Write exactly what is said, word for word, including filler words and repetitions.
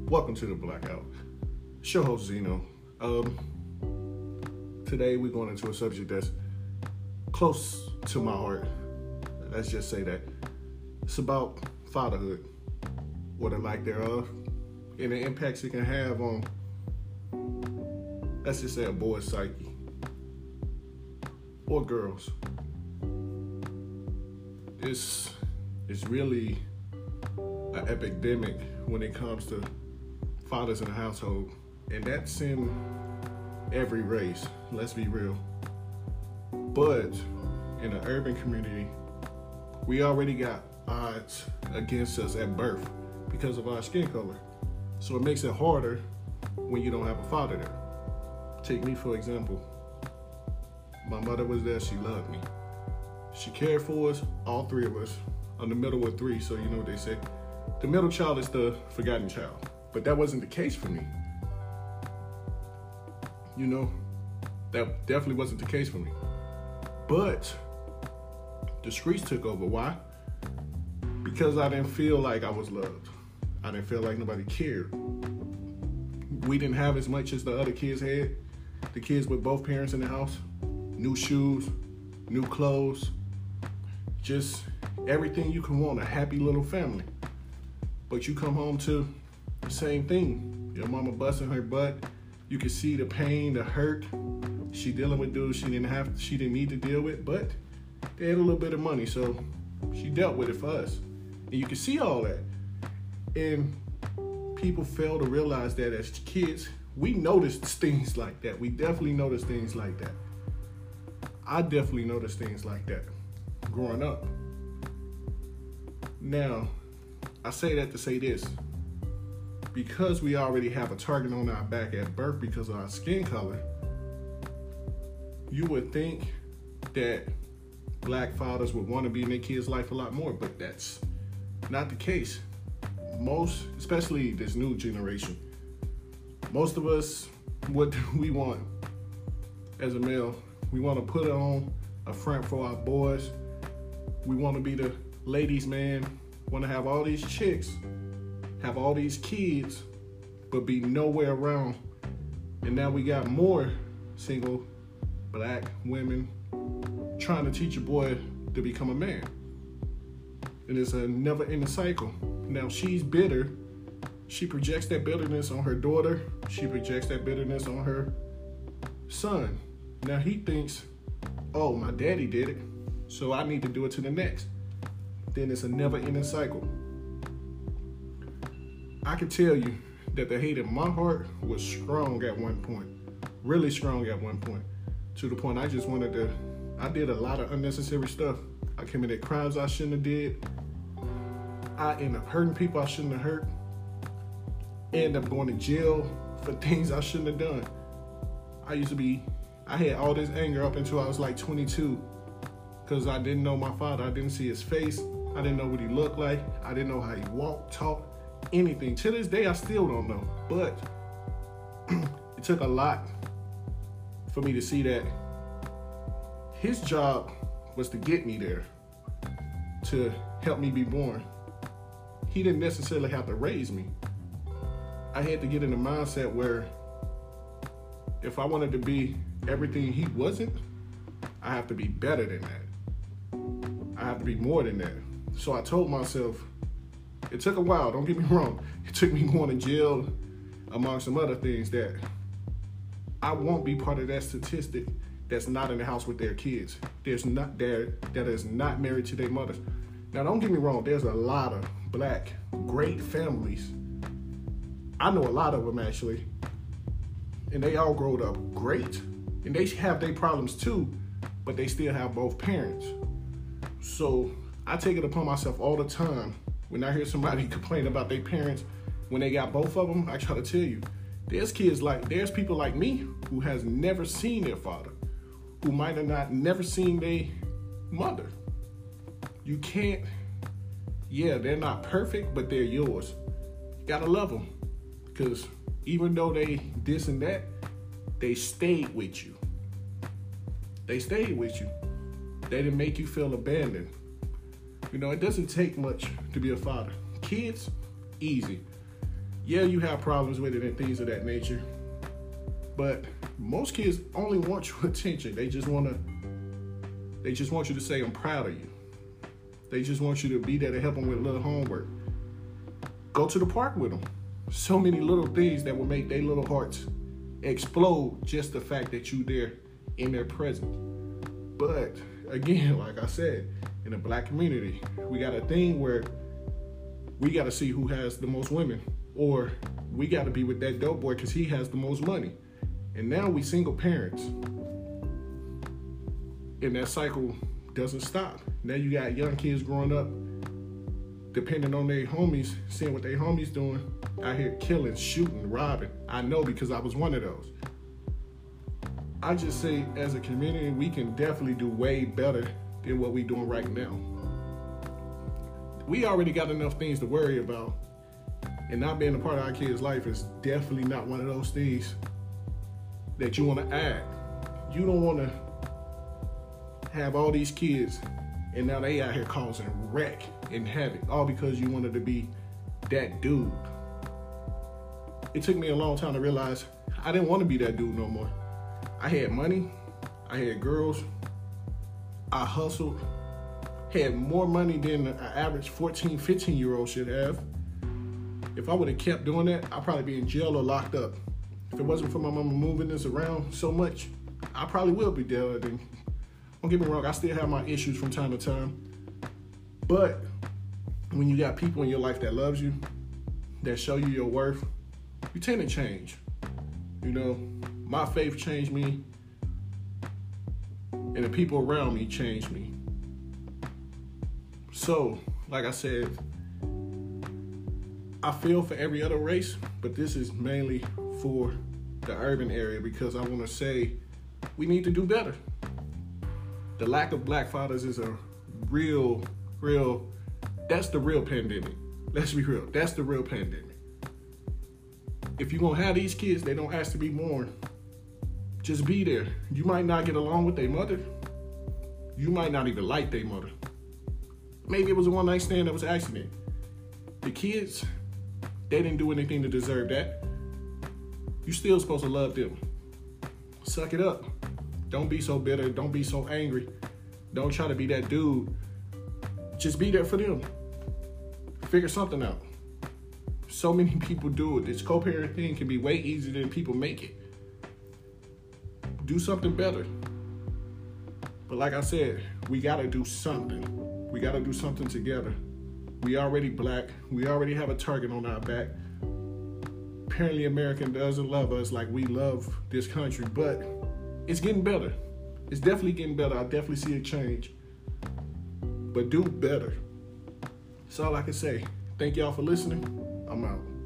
Welcome to the Blackout. It's your host Zeno. Um, today we're going into a subject that's close to my heart. Let's just say that. It's about fatherhood, or the lack thereof, and the impacts it can have on, let's just say, a boy's psyche, or girls. It's, it's really an epidemic when it comes to fathers in the household, and that's in every race, let's be real. But in the urban community, we already got odds against us at birth because of our skin color. So it makes it harder when you don't have a father there. Take me for example. My mother was there, she loved me. She cared for us, all three of us. I'm the middle of three, so you know what they say. The middle child is the forgotten child. But that wasn't the case for me. You know, that definitely wasn't the case for me. But the streets took over. Why? Because I didn't feel like I was loved. I didn't feel like nobody cared. We didn't have as much as the other kids had. The kids with both parents in the house. New shoes, new clothes. Just everything you can want, a happy little family. But you come home to the same thing. Your mama busting her butt. You can see the pain, the hurt. She dealing with dudes she didn't have, she didn't need to deal with, but they had a little bit of money, so she dealt with it for us. And you can see all that. And people fail to realize that as kids, we noticed things like that. We definitely noticed things like that. I definitely noticed things like that growing up. Now, I say that to say this. Because we already have a target on our back at birth because of our skin color, you would think that black fathers would want to be in their kids' life a lot more, but that's not the case. Most, especially this new generation, most of us, what do we want as a male? We want to put on a front for our boys. We want to be the ladies' man, want to have all these chicks, have all these kids, but be nowhere around. And now we got more single black women trying to teach a boy to become a man. And it's a never-ending cycle. Now she's bitter. She projects that bitterness on her daughter. She projects that bitterness on her son. Now he thinks, oh, my daddy did it, so I need to do it to the next. Then it's a never-ending cycle. I can tell you that the hate in my heart was strong at one point, really strong at one point, to the point I just wanted to, I did a lot of unnecessary stuff. I committed crimes I shouldn't have did. I ended up hurting people I shouldn't have hurt. Ended up going to jail for things I shouldn't have done. I used to be, I had all this anger up until I was like twenty-two because I didn't know my father. I didn't see his face. I didn't know what he looked like. I didn't know how he walked, talked. Anything. To this day, I still don't know. But it took a lot for me to see that his job was to get me there, to help me be born. He didn't necessarily have to raise me. I had to get in the mindset where if I wanted to be everything he wasn't, I have to be better than that. I have to be more than that. So I told myself, it took a while, don't get me wrong. It took me going to jail, among some other things, that I won't be part of that statistic that's not in the house with their kids. There's not there that is not married to their mothers. Now, don't get me wrong, there's a lot of black, great families. I know a lot of them, actually. And they all growed up great. And they have their problems too, but they still have both parents. So I take it upon myself all the time. When I hear somebody complain about their parents, when they got both of them, I try to tell you, there's kids like, there's people like me who has never seen their father, who might have not never seen their mother. You can't, yeah, they're not perfect, but they're yours. You gotta love them, because even though they this and that, they stayed with you. They stayed with you. They didn't make you feel abandoned. You know, it doesn't take much to be a father. Kids, easy. Yeah, you have problems with it and things of that nature. But most kids only want your attention. They just want to, they just want you to say, I'm proud of you. They just want you to be there to help them with a little homework. Go to the park with them. So many little things that will make their little hearts explode, just the fact that you there in their presence. But again, like I said, in the black community, we got a thing where we got to see who has the most women, or we got to be with that dope boy because he has the most money. And now we single parents, and that cycle doesn't stop. Now you got young kids growing up, depending on their homies, seeing what their homies doing, out here killing, shooting, robbing. I know because I was one of those. I just say, as a community, we can definitely do way better than what we're doing right now. We already got enough things to worry about, and not being a part of our kids' life is definitely not one of those things that you want to add. You don't want to have all these kids and now they out here causing wreck and havoc, all because you wanted to be that dude. It took me a long time to realize I didn't want to be that dude no more. I had money, I had girls, I hustled, had more money than an average fourteen, fifteen year old should have. If I would have kept doing that, I'd probably be in jail or locked up. If it wasn't for my mama moving this around so much, I probably will be dead. And don't get me wrong, I still have my issues from time to time. But when you got people in your life that loves you, that show you your worth, you tend to change. You know, my faith changed me, and the people around me changed me. So, like I said, I feel for every other race, but this is mainly for the urban area because I want to say we need to do better. The lack of black fathers is a real, real, that's the real pandemic. Let's be real, that's the real pandemic. If you're gonna have these kids, they don't ask to be born. Just be there. You might not get along with their mother. You might not even like their mother. Maybe it was a one night stand that was an accident. The kids, they didn't do anything to deserve that. You still supposed to love them. Suck it up. Don't be so bitter. Don't be so angry. Don't try to be that dude. Just be there for them. Figure something out. So many people do it. This co-parent thing can be way easier than people make it. Do something better. But like I said, we gotta do something. We gotta do something together. We already black. We already have a target on our back. Apparently America doesn't love us like we love this country, but it's getting better. It's definitely getting better. I definitely see a change. But do better. That's all I can say. Thank y'all for listening. I'm out.